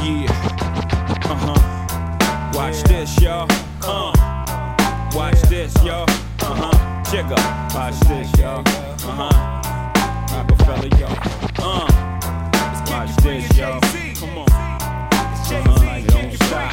Watch this, y'all. Watch this, y'all. Jigga. Watch this, y'all. Rockefeller, y'all. Watch this, y'all. Come on. Don't stop.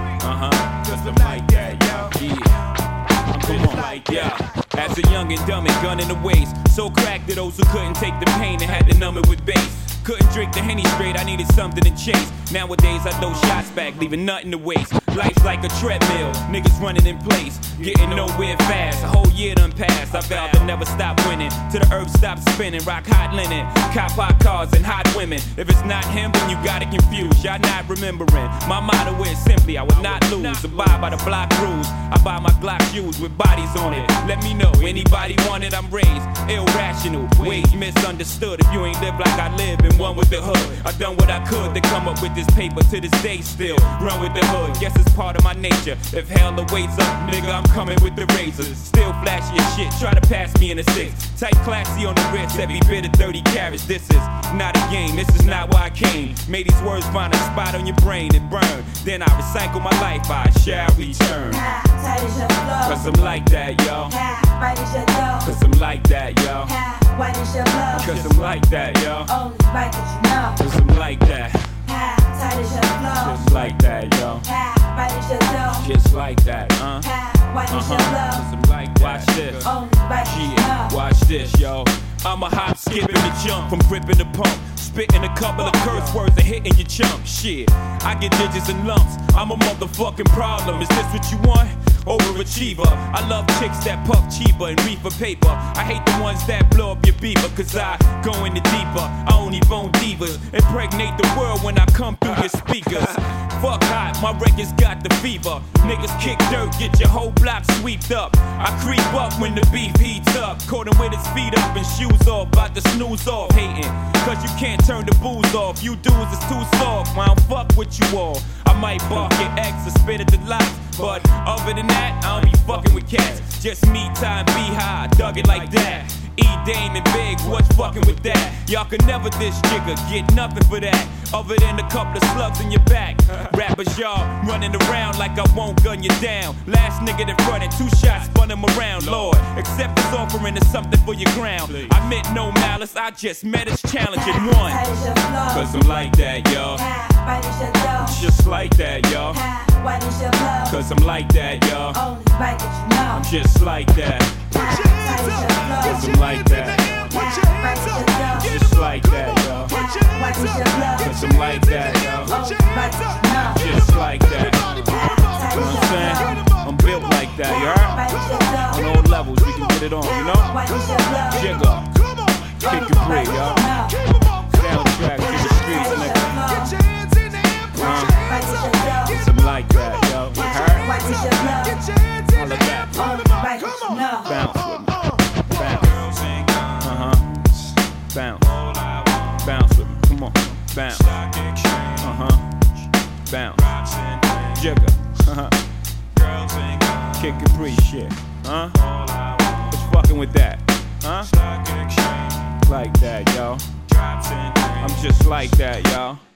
Cause I'm like that, y'all. Yeah. Come on, like, yeah. As a young and dumb and gun in the waist, so cracked to those who couldn't take the pain and had to numb it with bass. Couldn't drink the Henny straight, I needed something to chase. Nowadays I throw shots back, leaving nothing to waste. Life's like a treadmill, niggas running in place, getting nowhere fast. A whole year done passed, I vowed to never stop winning, till the earth stops spinning. Rock hot linen, cop hot cars and hot women. If it's not him, then you got it confused, y'all not remembering. My motto is simply, I would not lose. Abide by the block rules, I buy my Glock shoes with bodies on it. Let me know, anybody want it, I'm raised irrational, ways misunderstood. If you ain't live like I live and one with the hood, I done what I could to come up with this paper. To this day still run with the hood, guess it's part of my nature. If hell awaits up, nigga, I'm coming with the razors. Still flashy as shit, try to pass me in a 6. Tight classy on the wrist, every bit of 30 carats. This is not a game, this is not why I came. Made these words find a spot on your brain and burn. Then I recycle my life, I shall return. Tight as your flow. Cause I'm like that, yo. Right as your dough. Cause I'm like that, yo. White as your blood. Cause I'm like that, yo. Only right that you know. Cause I'm like that. Tight as your flow. Just like that, yo. Right as your dough. Just like that, White as your blood. Cause I'm like that. Watch this. Only right that you know. Watch this, yo. I'm a hop, skipping the jump from gripping the pump. Spitting a couple of curse words and hitting your chump. Shit, I get digits and lumps. I'm a motherfucking problem. Is this what you want? Overachiever. I love chicks that puff cheaper and reefer paper. I hate the ones that blow up your beaver, cause I go in the deeper. I only bone divas, impregnate the world when I come through your speakers. Fuck hot, my records got the fever. Niggas kick dirt, get your whole block sweeped up. I creep up when the beef heats up. Caught him with his feet up and shoes off, about to snooze off. Hating, cause you can't turn the booze off. You dudes is too soft, I don't fuck with you all. I might bark at X or spit at the lights, but other than that, I don't be fucking with cats. Just me, time, be high, dug it like that. E-Dame and Big, what's fucking with that? Y'all can never diss Jigga, get nothing for that, other than a couple of slugs in your back. Rappers, y'all, running around like I won't gun you down. Last nigga that fronted, 2 shots, spun him around. Lord, accept this offering is something for your ground. I meant no malice, I just met his challenge and won. Cause I'm like that, yo. Just like that, yo. Cause I'm like that, yo. I'm just like that. Cause I'm like that. Just like that, yo. Cause I'm like that, yo. Just like that. You know what I'm saying? I'm built like that, you heard? On all levels, we can get it on, you know? Jigga. Kick and break, yo. Soundtrack to the streets, nigga. Cause I'm like that, yo. You heard? Holla back. Bounce with me. Bounce. Bounce with me. Come on. Bounce. Bounce. Jigga. Kick and breathe shit. What's fucking with that? Like that, yo. I'm just like that, yo.